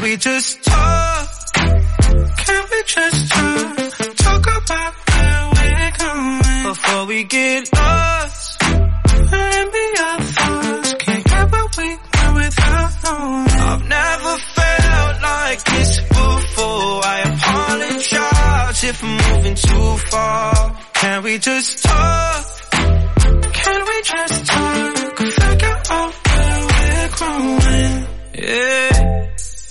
we just talk? Can we just talk? Talk about where we're going before we get lost. And be our thoughts. Can't get what we want without knowing. I've never felt like this before. I apologize if I'm moving too far. Can we just talk? Can we just talk? Figure out where we're growing. Yeah.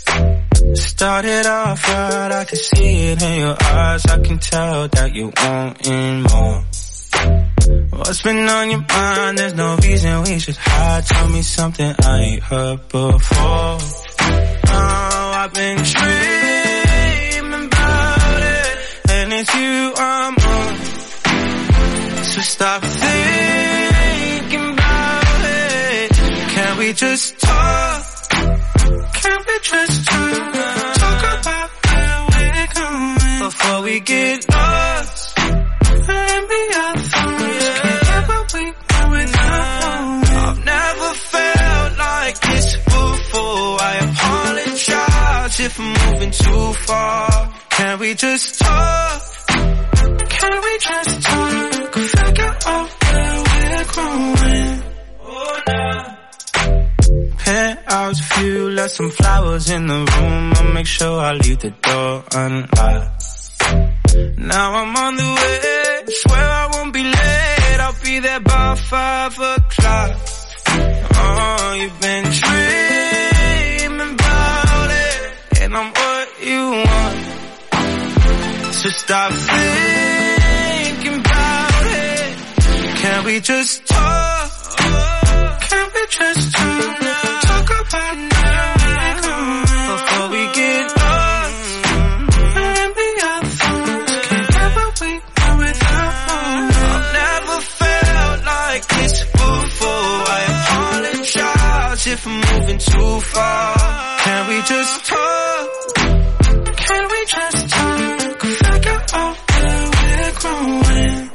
Started off right, I can see it in your eyes. I can tell that you wanting more. What's been on your mind? There's no reason we should hide. Tell me something I ain't heard before. Oh, I've been dreaming about it, and it's you I'm on. So stop thinking about it. Can we just talk? Can we just talk? Talk about where we're going before we get lost. And be our thoughts. Can't get what we want without knowing. I've never felt like this before. I apologize if I'm moving too far. Can we just talk? Can we just talk? Figure out where we're growing. Oh, nah. Penthouse view, left some flowers in the room. I'll make sure I leave the door unlocked. Now I'm on the way, swear I won't be late. I'll be there by 5 o'clock. Oh, you've been dreaming about it, and I'm what you want. So stop thinking about it. Can we just talk? Can we just talk? Talk about where we're going before we get lost. And be our thoughts. Can't get what we want without knowing. I've never felt like this before. I apologize if I'm moving too far. Can we just talk? Can we just talk? Figure out where we're growing.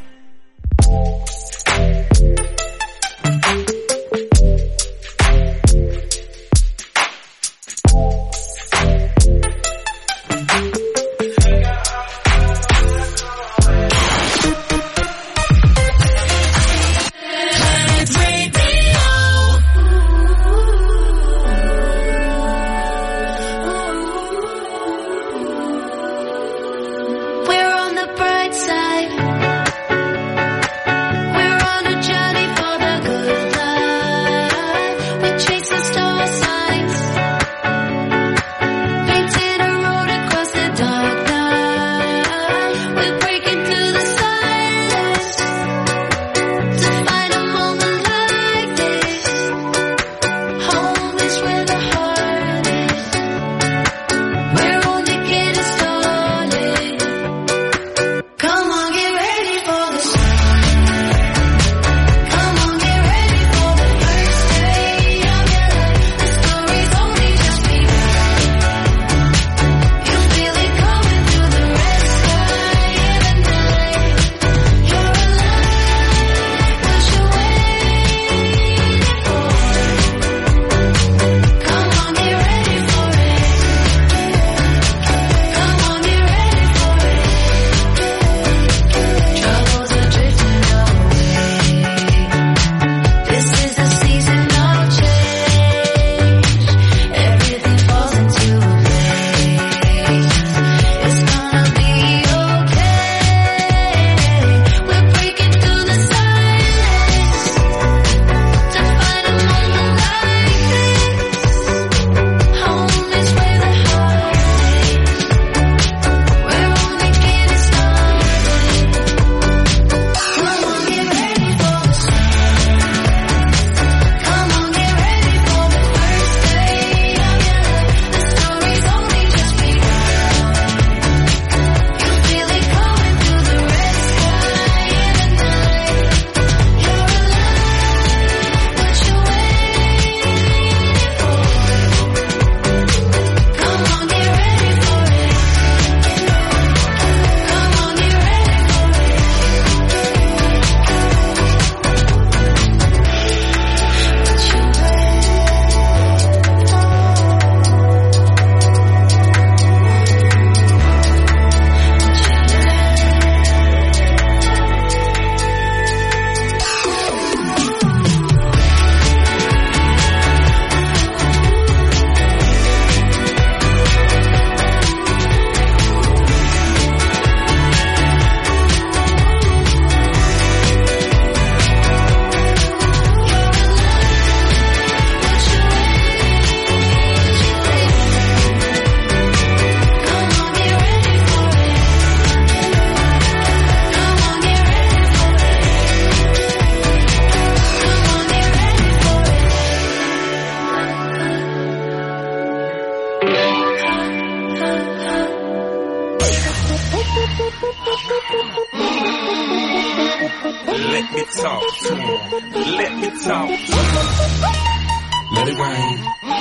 let me talk. Let it rain.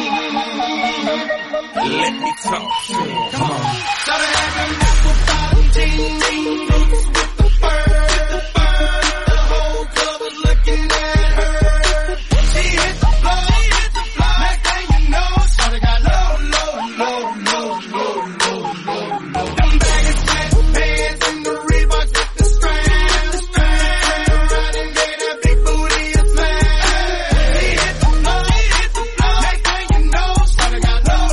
Let me talk. Come on. Started having apple bottom jeans with the fur. The whole club was looking at her. She hit the floor. Next thing you know, started got low. Them baggy sweatpants and the Reeboks with the strands. Riding day, that big booty is slam. She hit the floor. Next thing you know, started got low.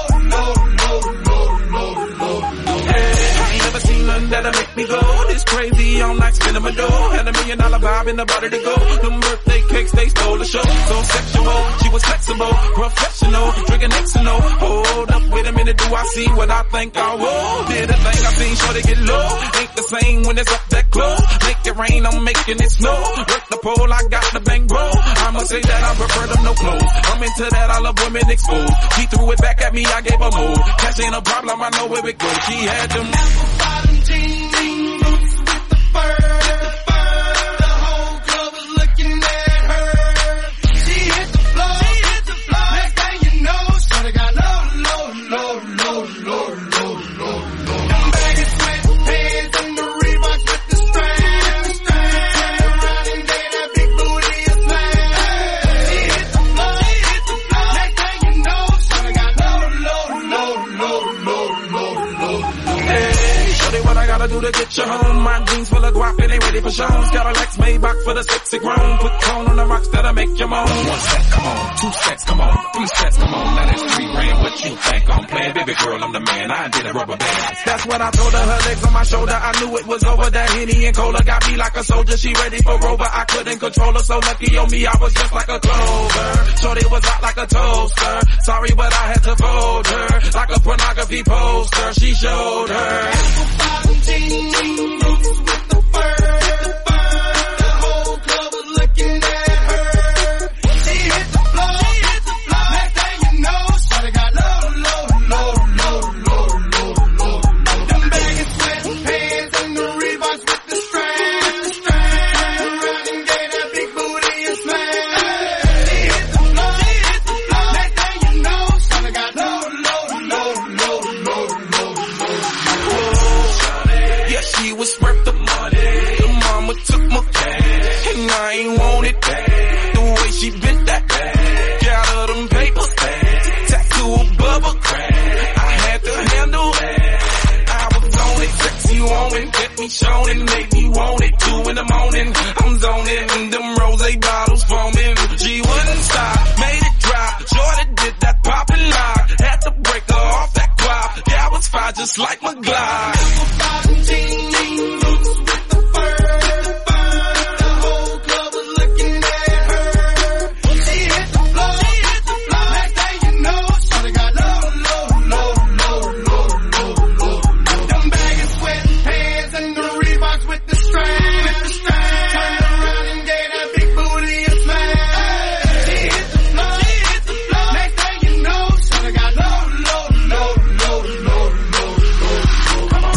Hey, I ain't never seen nothing that'll make me go this crazy all night spinning my dough. Had $1 million vibe in the body to go. Them birthday cakes, they stole the show. So sexual, she was flexible, professional, drinking Xano. Hold up, wait a minute, do I see what I think I will? Did a thing I seen, sure they get low. Ain't the same when it's up that close. Make it rain, I'm making it snow. Work the pole, I got the bankroll. I'ma say that I prefer them no clothes. I'm into that, I love women exposed. She threw it back at me, I gave her more. Cash ain't a problem, I know where it goes. She had them apple bottom jeans boots with the fur. The whole club was looking at her. She hit the floor. Next thing you know, shorty got low. Them baggy sweatpants and the Reeboks with the strands. Riding day, that big booty is slam. She hit the floor. Next thing you know, shorty got low. Hey, shorty, what I gotta do to get you home? My jeans full of guap and they ready for shows. Got a Lex Maybach for the sexy grown. Put tone on the rocks that'll make you moan. 1 set, come on. 2 sets, come on. 3 sets, come on. Now that's 3 grand. What you think I'm playing? Baby girl, I'm the man. I did a rubber band. That's what I told her. Her legs on my shoulder. I knew it was over. That Henny and Cola got me like a soldier. She ready for Rover. I couldn't control her. So lucky on me, I was just like a clover. Shorty was hot like a toaster. Sorry, but I had to fold her. Like a pornography poster. She showed her apple bottom jeans boots with the fur. The whole club was looking at her. She hit the floor. Next thing you know, shorty got low. Them baggy sweatpants and the Reeboks with the strands. Riding day, that big booty is slam. She hit the floor. Next thing you know, shorty got low. Yeah, she was worth the money. The mama took my cash, and I ain't want it back. The way she bent that back, got her them papers, tattoo a bubble crack. I had to handle that. I was on it, sexy woman, get me shown and make me want it. 2 in the morning, I'm zoning, and them rosé bottles foaming. She wouldn't stop, made it drop. Jordan did that pop and lock. Had to break her off that guap. Yeah, I was fine just like my Glock. Jeans boots with the fur. The whole club was looking at her. She hit the floor. Next thing you know, shorty got low. Them baggy sweatpants and the Reeboks with the strands. Turned around and gave that big booty a smash. She hit the floor. Next thing you know, shorty got low. Come on.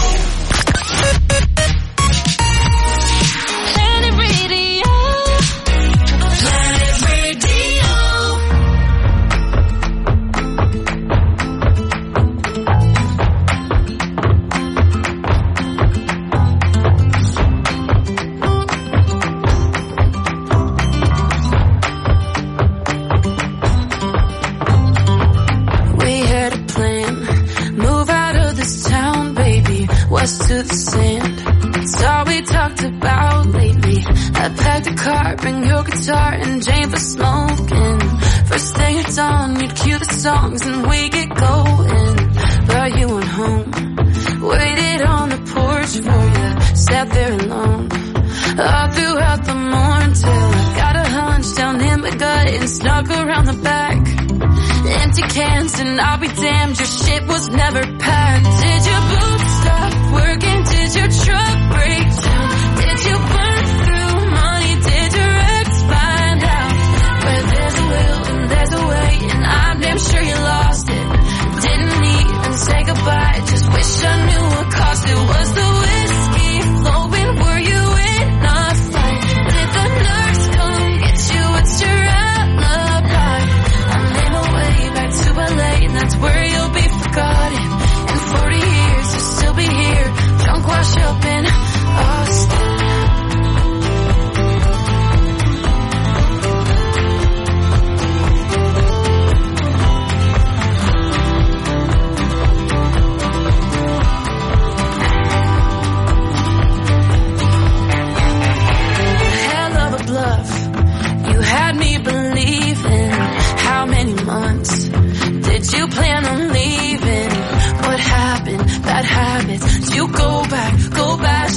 To the sand, it's all we talked about lately. I packed a car, bring your guitar and Jane for smoking. First thing it's on, you'd cue the songs and we get going. But you went home, waited on the porch for you, sat there alone all throughout the morning till I got a hunch down in my gut and snuck around the back. Empty cans and I'll be damned, your shit was never packed. Did your boots stop working? Did your truck break down? Did you burn through money? Did your ex find out? Where there's a will and there's a way, and I'm damn sure you lost it. Didn't even say goodbye, just wish I knew what cost it. Was the whiskey flowing? Were you in a fight? Did the nurse come get you a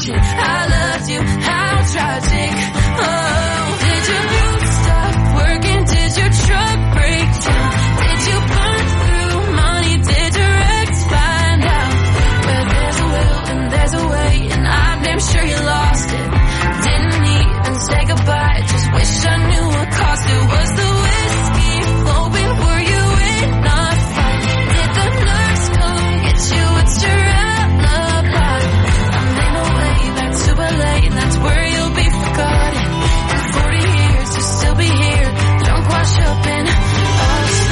shit. I loved you, how tragic. Oh, did your boots stop working? Did your truck break down? Did you burn through money? Did your ex find out? Where there's a will and there's a way, and I'm damn sure you lost it. Didn't even say goodbye, just wish I knew what cost it. Was the whiskey flowing? Were you in a fight? Did the nurse come get you? What's your alibi? I made my way back to LA, and that's where you'll be forgotten. In 40 years you'll still be here, drunk, wash up in us.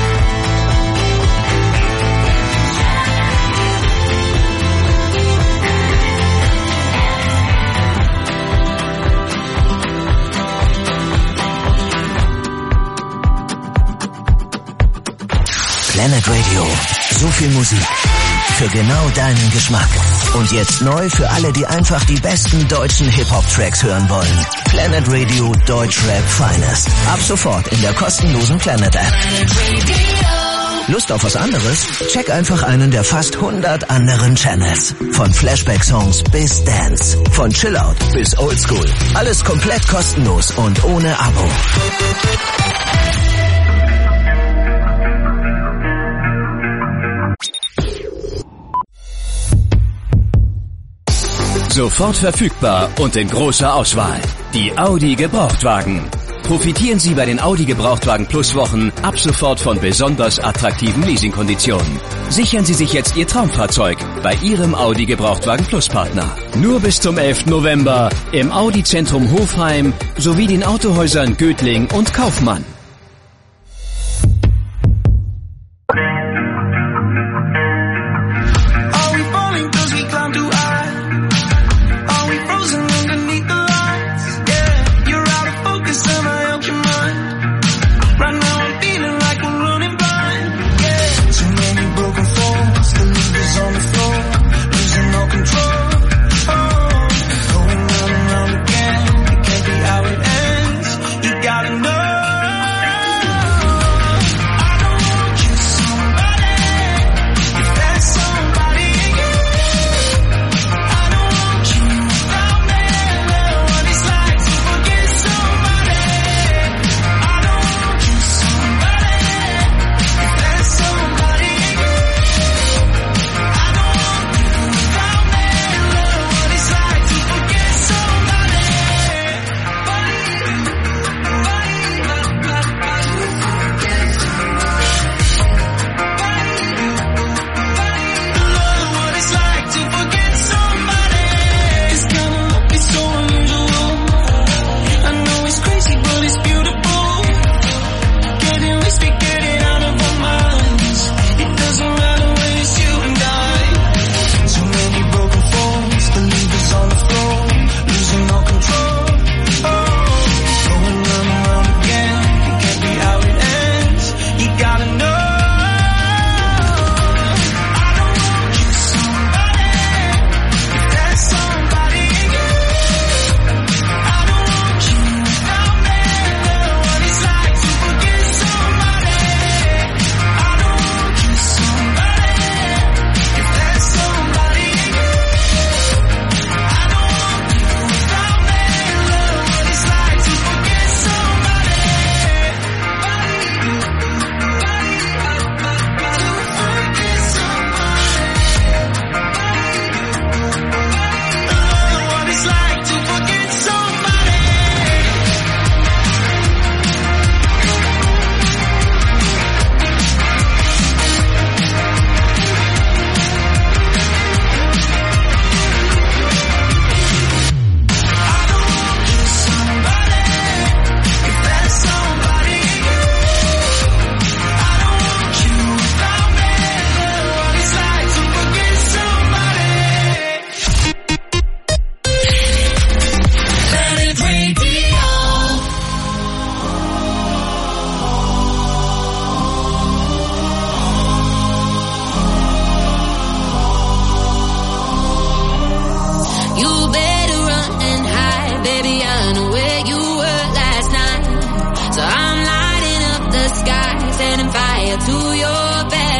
Planet Radio. So viel Musik. Für genau deinen Geschmack. Und jetzt neu für alle, die einfach die besten deutschen Hip-Hop-Tracks hören wollen. Planet Radio Deutschrap Finest. Ab sofort in der kostenlosen Planet App. Lust auf was anderes? Check einfach einen der fast 100 anderen Channels. Von Flashback-Songs bis Dance. Von Chillout bis Oldschool. Alles komplett kostenlos und ohne Abo. Sofort verfügbar und in großer Auswahl. Die Audi Gebrauchtwagen. Profitieren Sie bei den Audi Gebrauchtwagen Plus Wochen ab sofort von besonders attraktiven Leasingkonditionen. Sichern Sie sich jetzt Ihr Traumfahrzeug bei Ihrem Audi Gebrauchtwagen Plus Partner. Nur bis zum 11. November im Audi Zentrum Hofheim sowie den Autohäusern Götling und Kaufmann.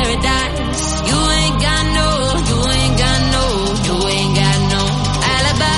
You ain't got no alibi.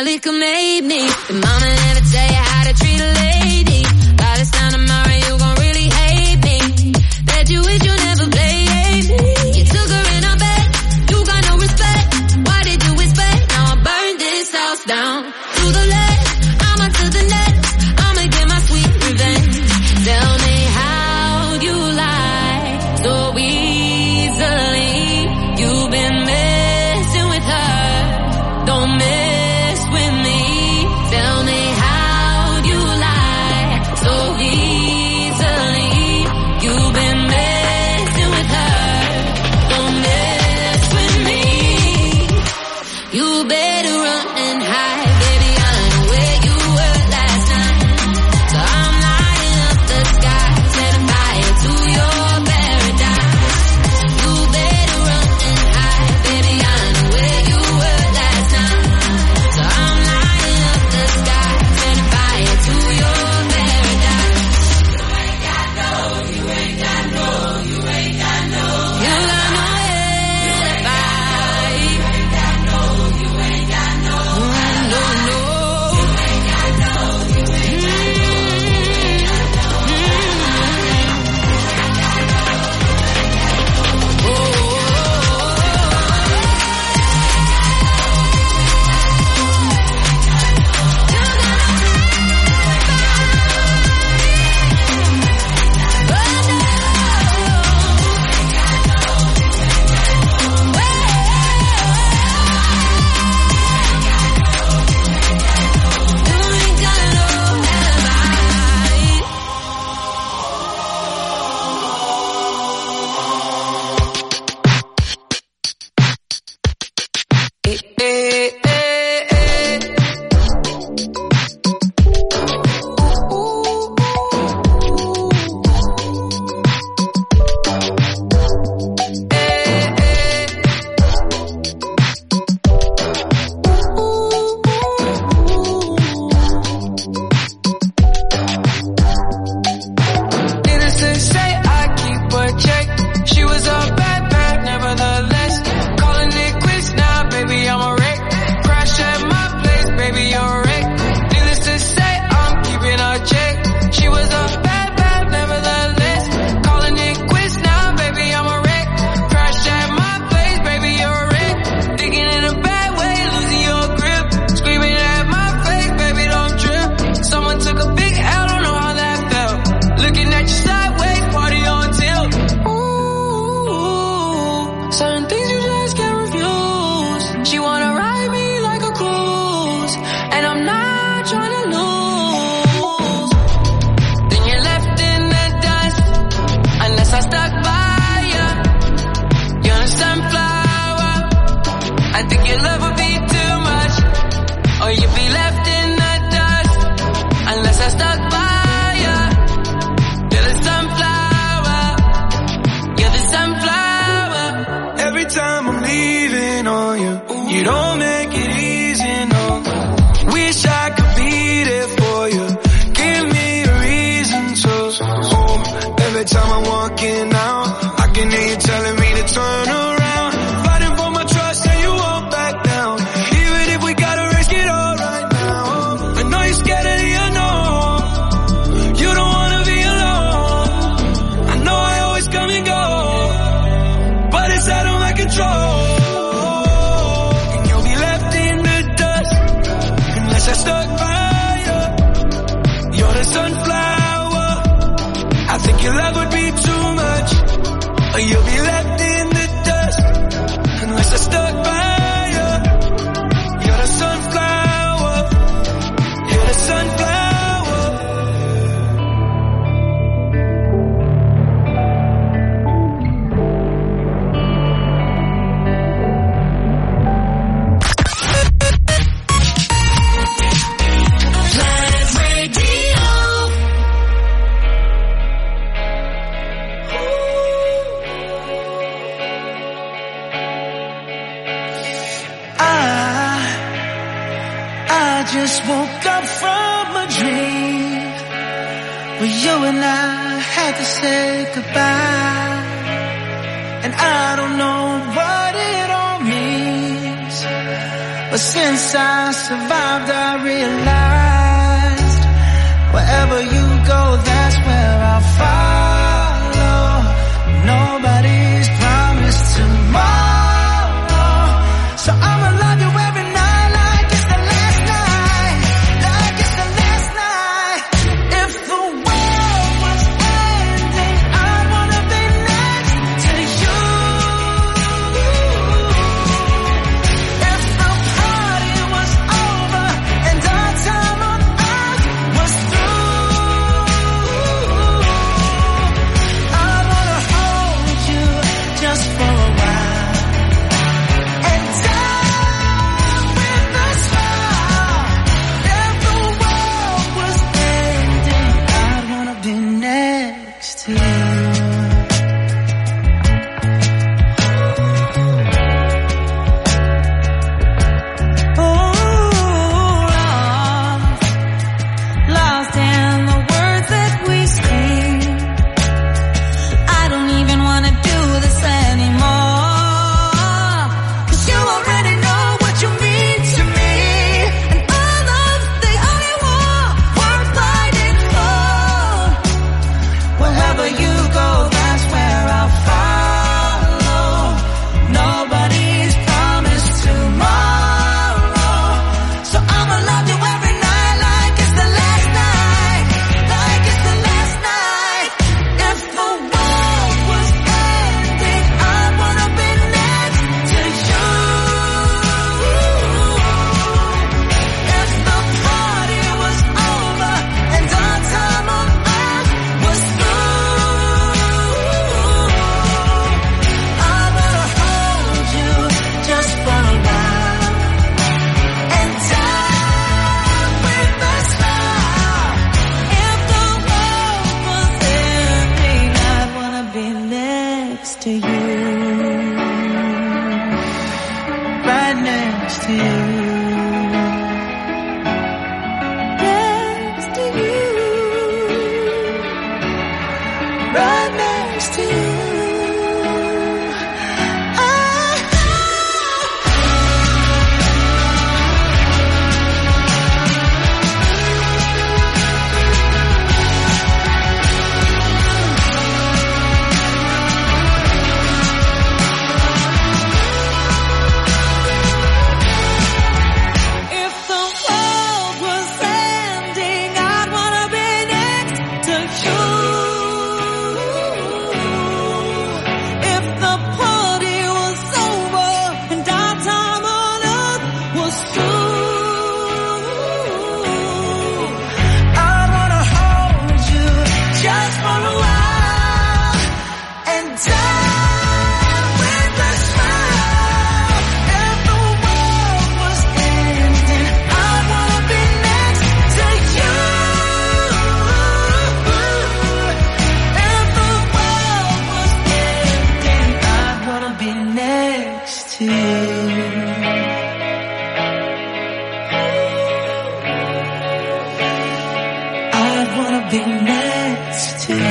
liquor made me. The mama never tell you how to treat a lady. By this time tomorrow you gon' really hate me. Bet you wish you never played me. You took her in her bed, you got no respect. Why did you expect? Now I burned this house down. To the left, I'm on to the next. I'ma get my sweet revenge. Tell me how you lie so easily. You've been messing with her. Don't mess with me. Tell me how you lie so easily. You've been messing with her. Don't mess with me. You better run and hide, baby. I know where you were last night. So I'm lighting up the sky, setting fire to your paradise. You better run and hide, baby. I know where you were last night. So I'm lighting up the sky, setting fire to your paradise. You ain't got no, you ain't got no, you ain't got no. You got no alibi. You ain't got no, you ain't got no. No, no. You ain't got no, you ain't got just woke up from a dream where you and I had to say goodbye, and I don't know what it all means. But since I survived, I realized wherever you go, that's where I'll follow. Nobody's promised tomorrow, so I'ma love you every night like it's the last night, like it's the last night. If the world was ending, I'd wanna be next to you. If the party was over and our time on earth was through, I wanna hold you just for a while and die with a smile. If the world was ending, I'd wanna be next to you. Lost in the words that we speak. I don't even wanna do this anymore, 'cause you already know what you mean to me, and all of the only war worth fighting for. Wherever you go, that's where I'll follow. Nobody's promised tomorrow, so I'ma love you every night like it's the last night, like it's the last night. If the world was ending, I'd wanna be next to you. If the party was over and our time on earth was through, I wanna hold you just for a while and die with a smile. If the world was ending, I'd wanna be next to you, right next to you, next to you, right next to you. If the world was ending, I'd wanna be next to you. If the party was over and our time on earth was through, I'd wanna hold you just for a while and die with a smile. If the world was ending, I'd wanna be next to you. If the world was ending, I'd wanna be next to you. I'd wanna be next to you.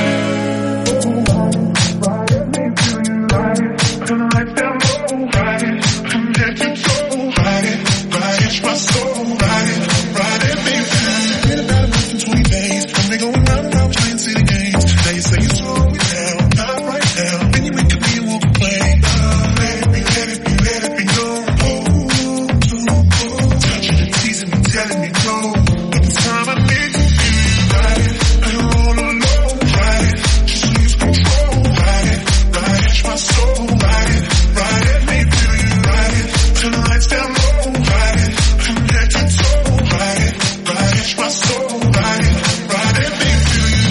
Telling me no, but this time I need to feel right. I don't wanna know, right? Just lose control, right? Right, my soul, right? Right, me feel you, right? Turn the lights down low, right? From head to toe, right? Right, my soul, right? Right, me feel you.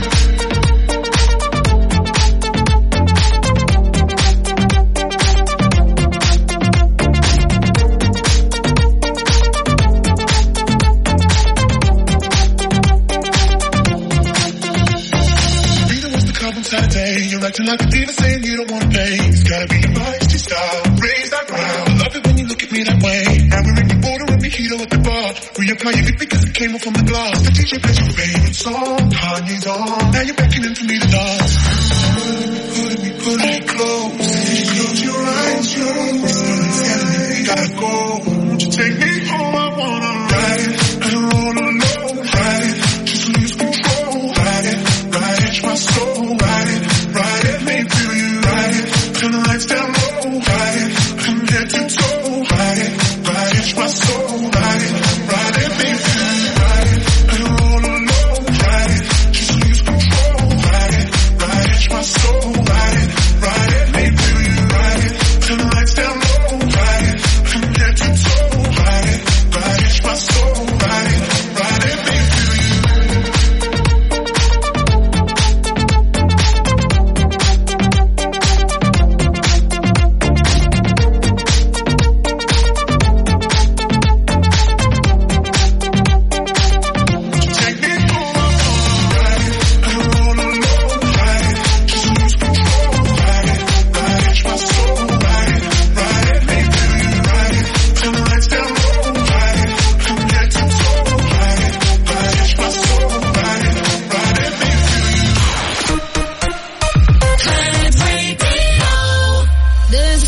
Saturday, you're acting like a diva saying you don't want to pay. It's gotta be your feisty style, raise that ground. I love it when you look at me that way. Now we're in the border with mojito at the bar. Reapply your lip because it came off from the glass. The DJ plays your favorite song, Kanye's on. Now you're beckoning for me to dance. Pulling me close. Close your eyes, you're always telling me we gotta go. Won't you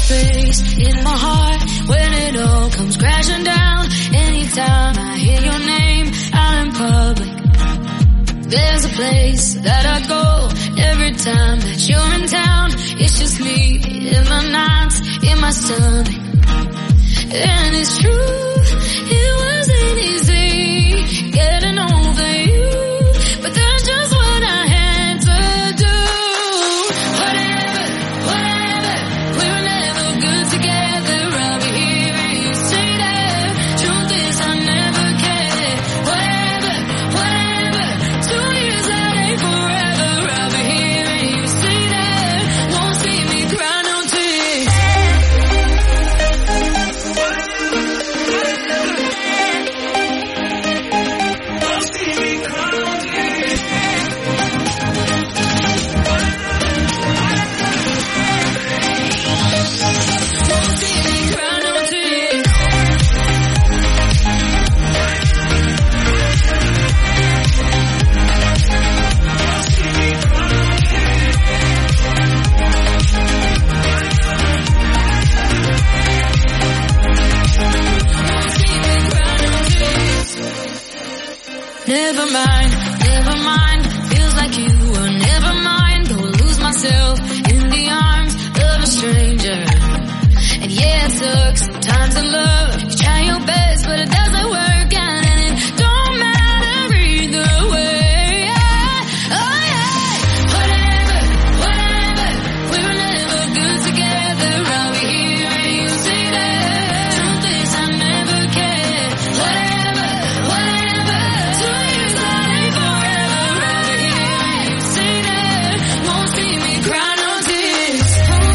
space in my heart when it all comes crashing down. Anytime I hear your name out in public, there's a place that I go every time that you're in town. It's just me in the nights, in my stomach. And it's true, it wasn't easy getting over you, but that's just what I had to do. Whatever, we were never good together. I'll be here and you say that. Truth is I never cared. Whatever, 2 years that ain't forever. I'll be here and you say that. Won't see me cry no tears. Never mind, feels like you were never mine. Go lose myself in the arms of a stranger. And yeah, it sucks sometimes in love. You try your best, but it doesn't work out, and it don't matter either way. Oh yeah, whatever, we were never good together. I'll be here and you say that. Truth is I never cared. Whatever, 2 years that ain't forever. I'll be here and you say that. Won't see me cry no tears.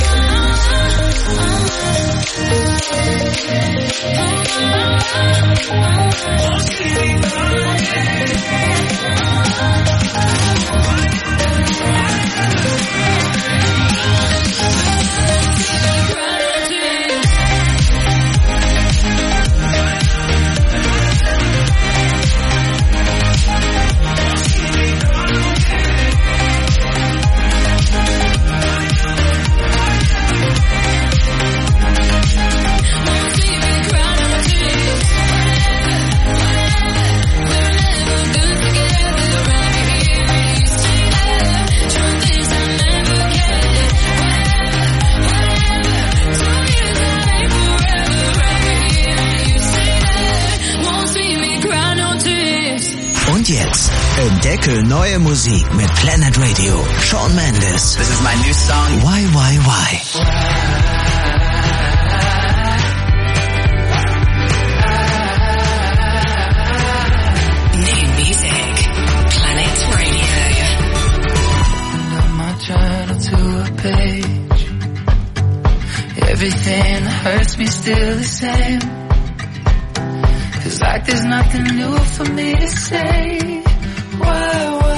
Won't see me cry no Jetzt entdecke neue Musik mit Planet Radio. Shawn Mendes. This is my new song. Why? New music, Planet Radio. Up my journal to a page. Everything that hurts me still the same. Feels like there's nothing new for me to say. Why?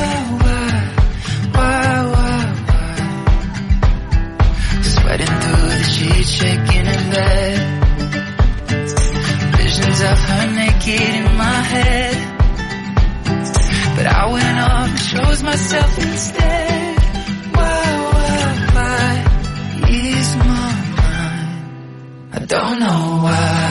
Sweating through the sheets, shaking in bed. Visions of her naked in my head. But I went off and chose myself instead. Why? Ease my mind. I don't know why.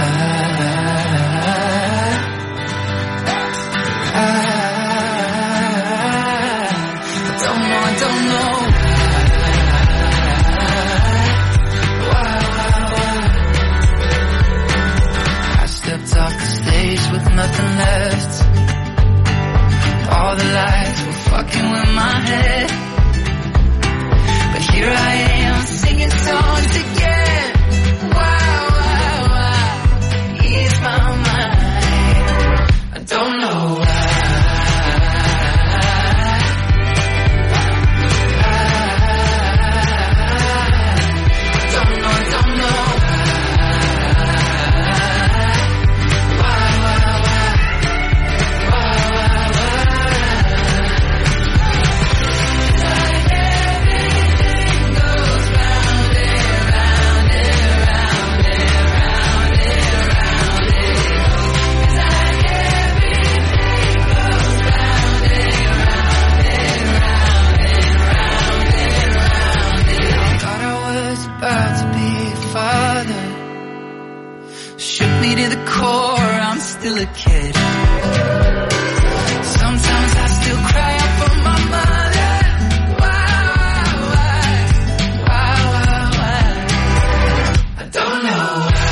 I don't know. I stepped off the stage with nothing left. All the lights were fucking with my head. But here I am singing songs again. Why? still a kid. Sometimes I still cry out for my mother. Why? I don't know why.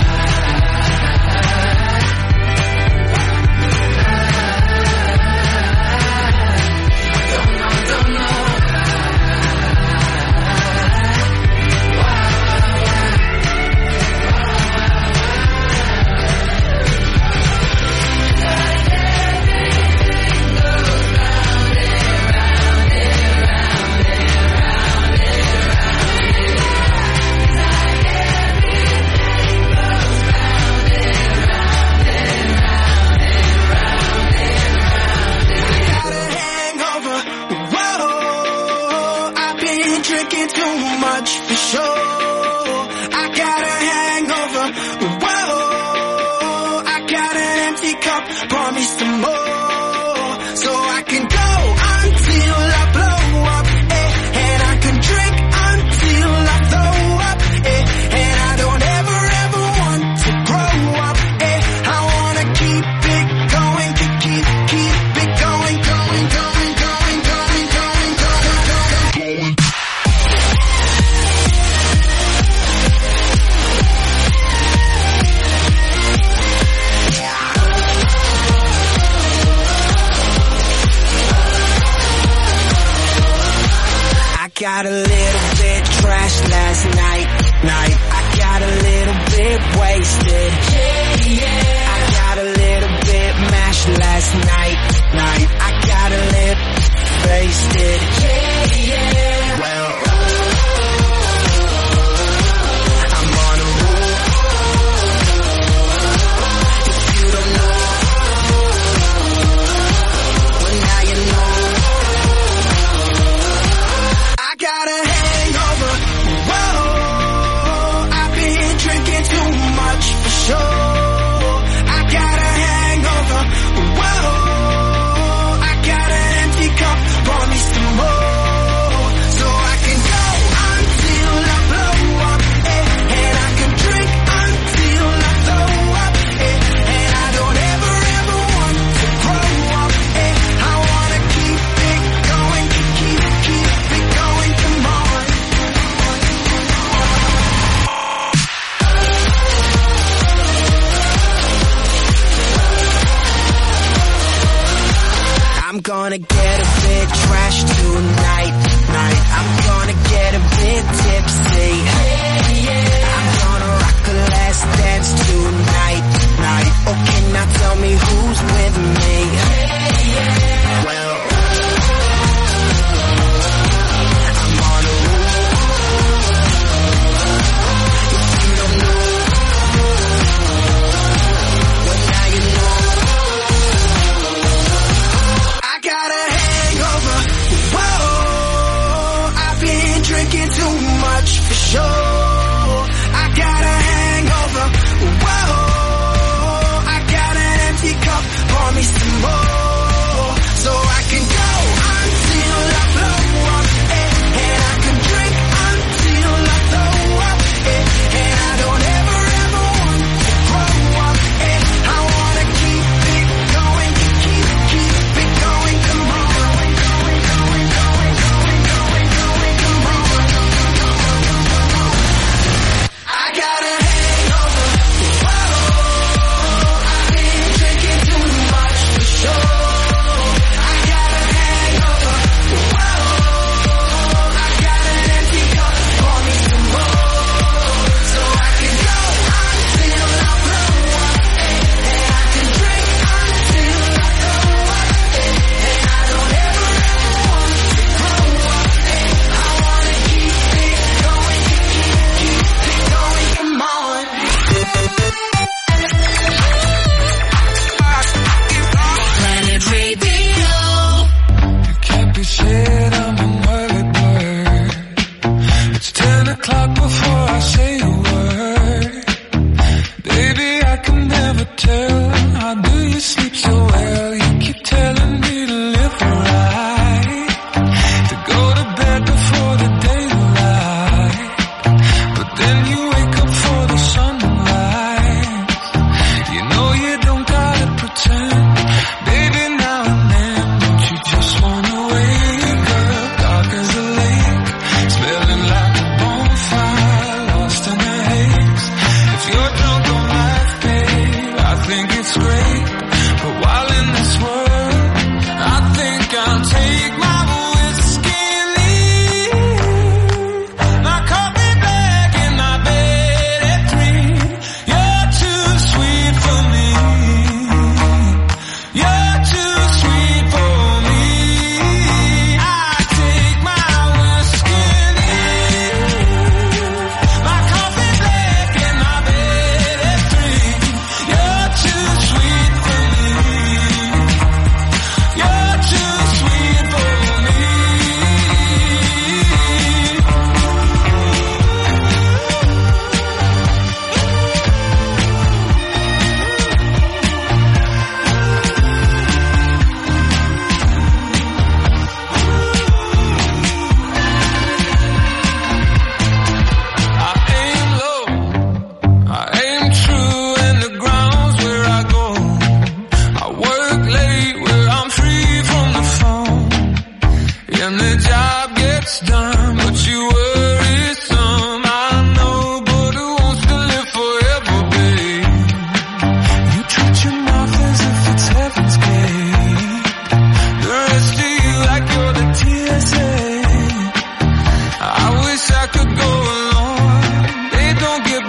Got a little bit trashed last night. I got a little bit wasted. I got a little bit mashed last night. I got a little wasted. Well, I'm on a roll. If you don't know, well now you know. I got a hangover, whoa, I've been drinking too much for sure. I got a hangover, whoa, I got an empty cup, pour me some more. So I can go until I blow up, and I can drink until I throw up, and I don't ever want to grow up, I wanna keep it going, keep it going, come on. I'm gonna get a bit trashed tonight. I'm gonna get a bit tipsy. I'm gonna rock the last dance tonight. Okay, now tell me who's with me. Well, I'm on a roll. If you don't know, well now you know. I got a hangover, whoa, I've been drinking too much for sure.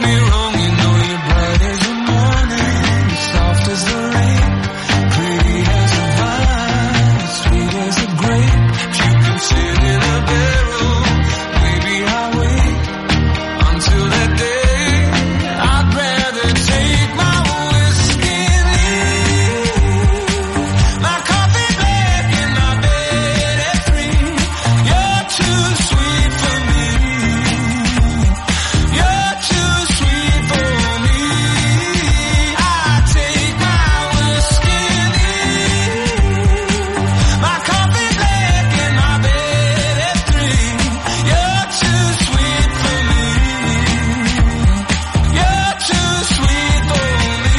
me wrong, you know you're bright as the morning, soft as the rain, pretty as a vine, sweet as a grape. You can sit in a bedroom, maybe I'll wait until that day. I'd rather take my whiskey and leave my coffee black in my bed at 3. You're too sweet for me. You're too sweet for me. I take my whiskey and leave my coffee black in my bed at 3. You're too sweet for me. You're too sweet for me.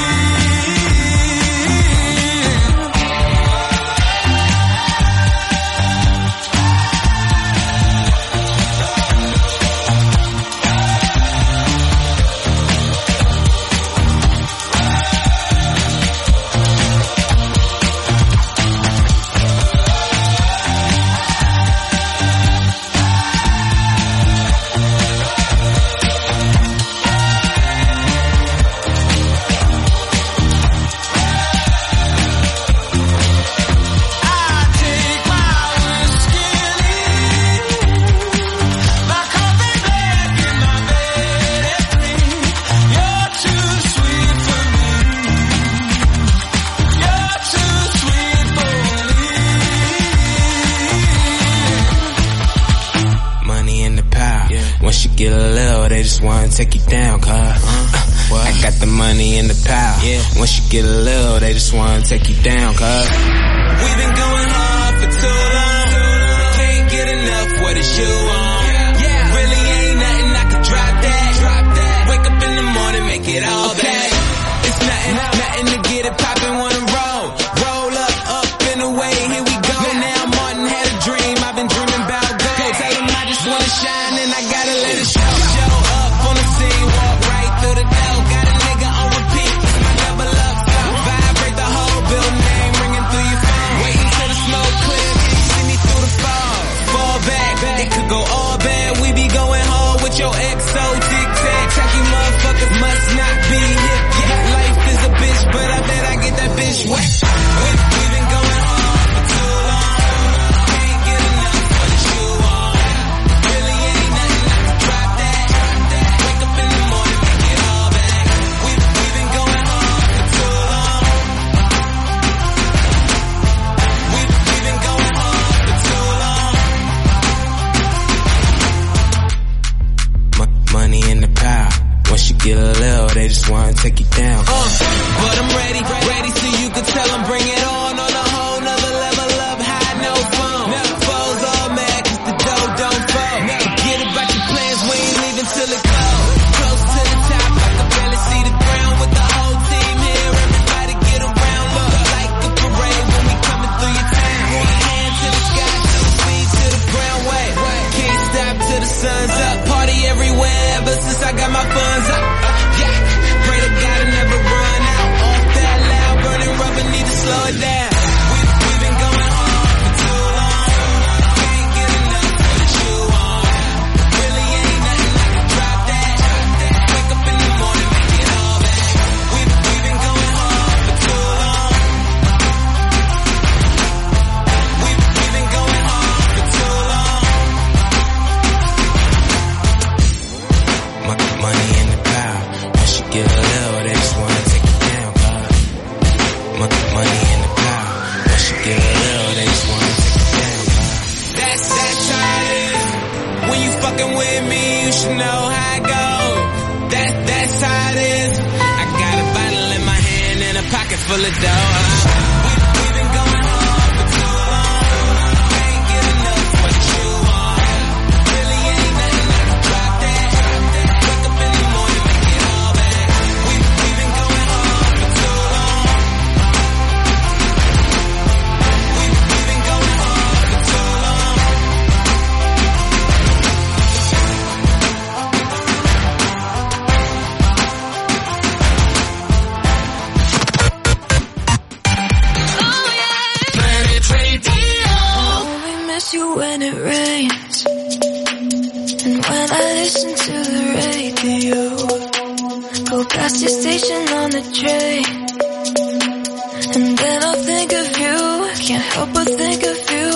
Money in the pile. Once you get a little, they just wanna take you down, cuz. I got the money in the pile. Once you get a little, they just wanna take you down, cuz. We've been going hard for too long. Can't get enough, what is you on? Really ain't nothing, I could drop that. Wake up in the morning, make it all back. It's nothing to get it poppin', wanna roll. Roll up and away, here we go. Now Martin had a dream, I've been dreaming about gold. Tell him I just wanna shine and I gotta let it show. Show up on the scene, walk right through the door. Got a nigga on repeat, it's my double up flow. Vibrate the whole building, name ringing through your phone. Waiting till the smoke clear, can you see me through the fog? Fall back, it could go all bad. We be going hard with your XO tic-tac. Tacky motherfuckers must not be hip. Life is a bitch, but I bet I get that bitch wet. We've been going hard for too long. Can't get enough, what is you on? Really ain't nothing, I can drop that. Wake up in the morning, make it all back. We've been going hard for too long. We've been going hard for too long. Money in the pile. Once you get a little, they just wanna take you down. But I'm ready so you can tell them bring it on a whole nother level up high, no phone. Foes all mad cause the dough don't fall. Forget about your plans, we ain't leaving till it goes. Close to the top, I can barely see the ground with the whole team here. Everybody get around, look like a parade when we coming through your town. Hand to the sky, so speed to the ground, wait. Can't stop till the sun's up. Party everywhere ever since I got my funds up. Pray to God I never run out. Off that loud, burning rubber, need to slow it down. We've been going hard for too long. Can't get enough, what is you on? Really ain't nothing, I can drop that. Wake up in the morning, make it all back. We've been going hard for too long. We've been going hard for too long. Money in the pile. Once you get a little, they just wanna take you down, cuz. Money in the pile. Once you get a little, they just wanna take you down, cuz. That's how it is. When you fucking with me, you should know how it goes. That's how it is. I got a bottle in my hand and a pocket full of dough. We've been going hard for too long. Can't get enough, what you want? Really ain't nothing, I can drop that. Wake up in the morning, make it all back. We've been going hard for too long. We've been going hard for too long. go past your station on the train, and then I'll think of you. Can't help but think of you.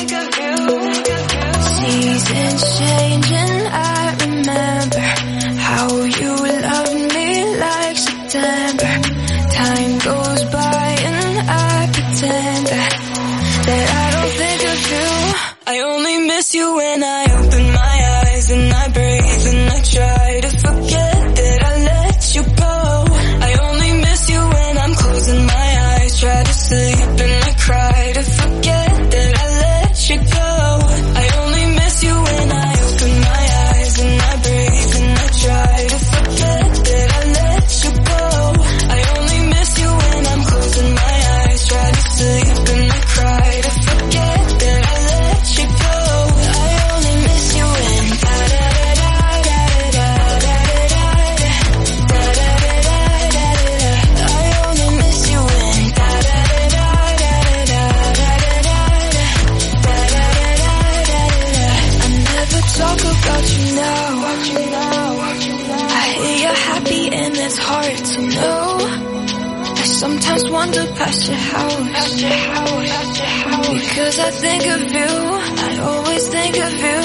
Seasons change and I remember how you loved me like September. Time goes by and I pretend that I don't think of you. I only miss you when I open my eyes and I breathe and I try to forget that I let you go. I only miss you when I'm closing my eyes, try to sleep and I cry to forget that I let you go. I only miss you when I open my eyes and I breathe and I try to forget that I let you go. I only miss you when I'm closing my eyes, try to sleep and I cry to forget that I let you go. I only miss you when da da da da da da da da da da da da. I only miss you when da da da da da da da da da da. I never talk about you now. I hear you're happy and it's hard to know. I sometimes wander past your house, because I think of you. I always think of you.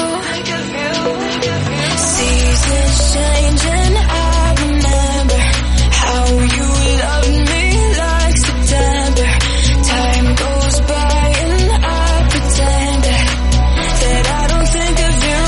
Seasons change and I remember how you loved me like September. Time goes by and I pretend that I don't think of you.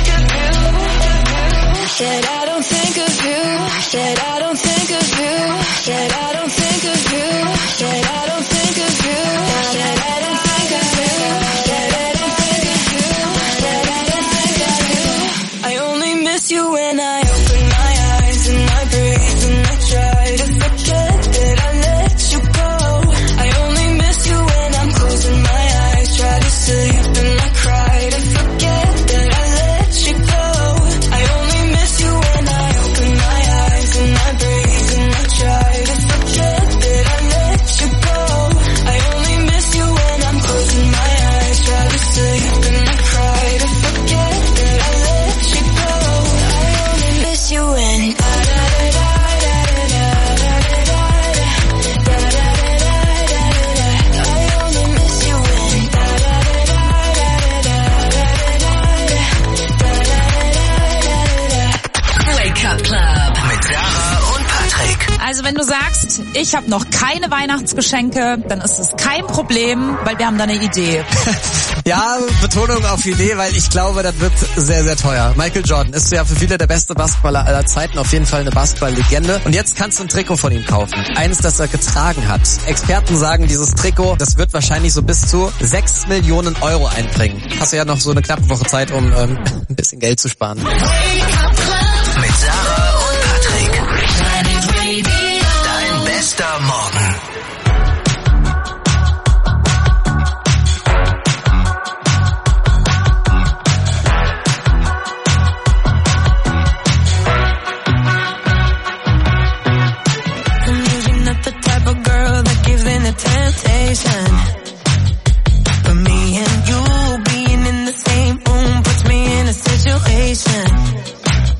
That I don't think of you. That I don't think of you. That I don't think of you. That I don't think of you. That I don't think of you. That I don't think of you. That I don't think of you. I only miss you when I open my eyes and I breathe and I try to forget that I let you go. I only miss you when I'm closing my eyes, try to sleep and I cry to forget that I let you go. I only miss you when I open my eyes and I breathe and I try to forget that I let you go. I only miss you when I'm closing my eyes, try to sleep and I cry to forget that I let you go. I only miss you when da da da da da da da da da da. I only miss you when da da da da da da. Wake Up Club. Mit Sarah und Patrick. Also wenn du sagst, ich habe noch keine Weihnachtsgeschenke, dann ist es kein Problem, weil wir haben da eine Idee. Ja, Betonung auf Idee, weil ich glaube, das wird sehr, sehr teuer. Michael Jordan ist ja für viele der beste Basketballer aller Zeiten, auf jeden Fall eine Basketball-Legende. Und jetzt kannst du ein Trikot von ihm kaufen. Eins, das er getragen hat. Experten sagen, dieses Trikot, das wird wahrscheinlich so bis zu 6 Millionen Euro einbringen. Hast du ja noch so eine knappe Woche Zeit, um ein bisschen Geld zu sparen. Mit Sarah und Patrick. Dein bester Morgen. I'm usually not the type of girl that gives in to temptation, but me and you being in the same room puts me in a situation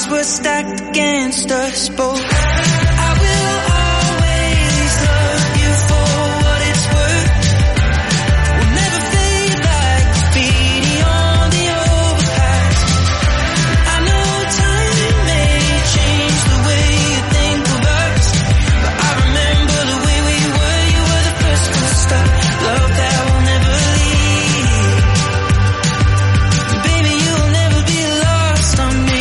were stacked against us both. I will always love you for what it's worth. We'll never fade like graffiti on the overpass. I know time may change the way you think of us, but I remember the way we were. You were the first to start. Love that will never leave. Baby, you'll never be lost on me.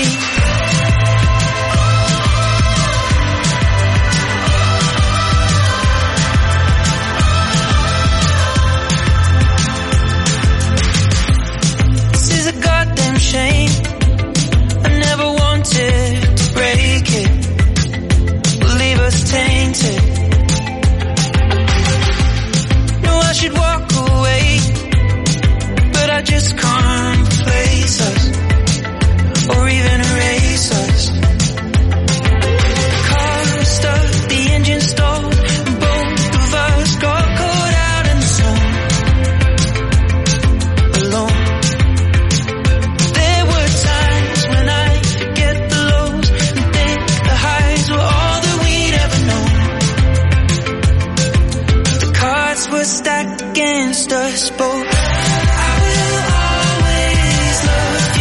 This is a goddamn shame. I never wanted to break it. Leave us tainted. No, I should walk away, but I just can't replace us or even erase us. The car stopped, the engine stalled, and both of us got caught out in the sun, alone. There were times when I forget the lows and think the highs were all that we'd ever known. The cards were stacked against us both. I will always love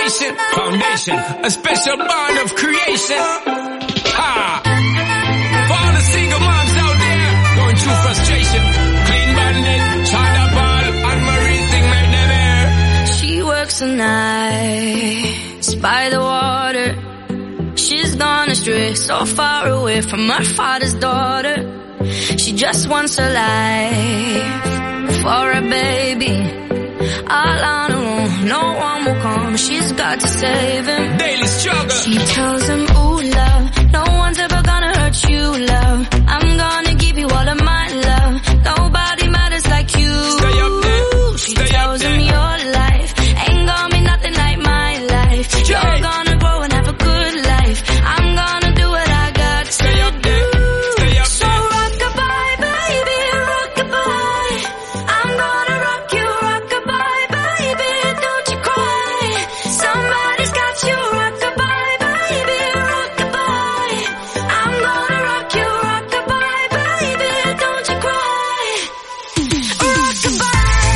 inspiration, foundation, a special bond of creation. Ha! For all the single moms out there going through frustration, Clean Bandit, China Ball, and Marie sing make them air. She works the nights by the water. She's gone astray, so far away from her father's daughter. She just wants a life for a baby. All on her own, no one will come. She's got to save him. Daily struggle. She tells him, ooh, love, no one's ever gonna hurt you, love. I'm gonna give you all of my love. Nobody matters like you. Stay up there. She tells him your life ain't gonna be nothing like my life. You're gonna grow and have a good life. I'm gonna do what I got to Stay up there. Stay up so there. rock-a-bye, baby, rock-a-bye. I'm gonna rock you, rock-a-bye, baby, don't you cry. Somebody's got you, rock-a-bye, baby, rock-a-bye. I'm gonna rock you, rock-a-bye, baby, don't you cry. Rock-a-bye.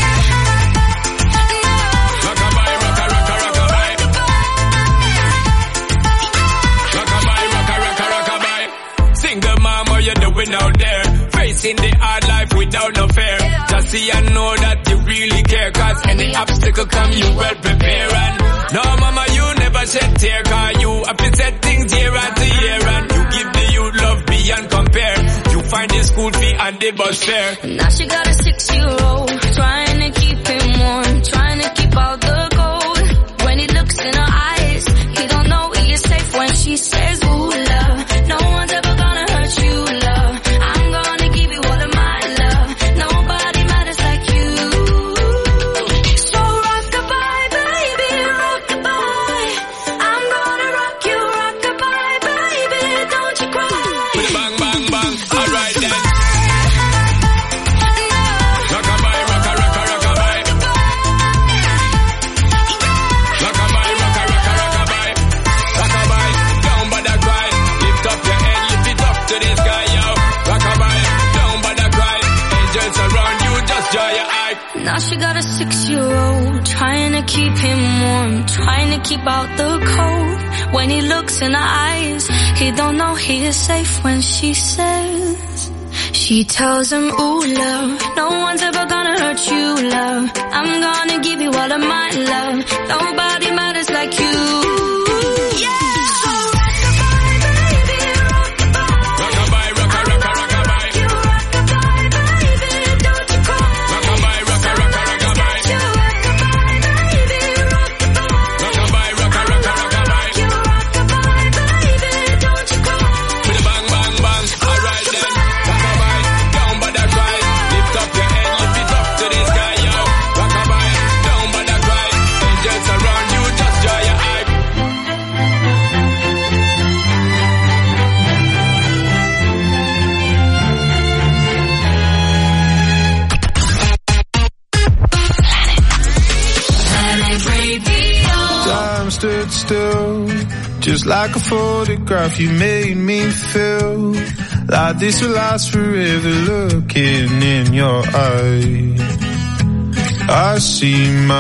Rockabye, rocka, rocka, rockabye. Rockabye, rocka, rocka, rockabye. Single mama, you're doing out there, facing the hard life without no fear. Just see and know that you really care, cause any obstacle come, you well prepare. And no mama, you never shed tear, cause you have to set things year after year. And you give the youth love beyond compare. You find the school fee and the bus fare. Now she got a 6-year-old, trying to keep him warm, trying to keep out the cold. When he looks in her eyes, he don't know he is safe when she says, ooh, love, no one's ever gonna hurt you, love. I'm gonna give you all of my love. Nobody matters like you. So rock-a-bye, baby, rock-a-bye. I'm gonna rock you, rock-a-bye, baby, don't you cry. With a bang, bang, bang. Alright then. Rockabye, rocka, rocka, rockabye. Rockabye, rocka, rocka, rockabye. Rockabye, don't bother cry. Lift up your head, lift it up to the sky, yo. Rockabye, don't bother cry. Angels around you, just dry your eye. Now she got a 6-year-old, trying to keep him warm, trying to keep out the cold. When he looks in her eyes, he don't know he is safe when she says, she tells him, ooh, love, no one's ever gonna hurt you, love. I'm gonna give you all of my love. Nobody matters like you. Yeah. So rock-a-bye, baby, rock-a-bye. Rockabye, rocka, rocka, rockabye. You rock-a-bye, baby, don't you cry. Rockabye, rocka, rocka, rockabye. You rock-a-bye, baby, rock-a-bye. Rockabye, rocka, rocka, rockabye. You rock-a-bye, baby, don't you cry. With a bang, bang, bang. Alright then. Rockabye, don't bother cry. Lift up your head, lift it up to the sky, yo. Rockabye, don't bother cry. Angels around you, just dry your eye. Time stood still, just like a photograph. You made me feel like this will last forever. Looking in your eyes, I see my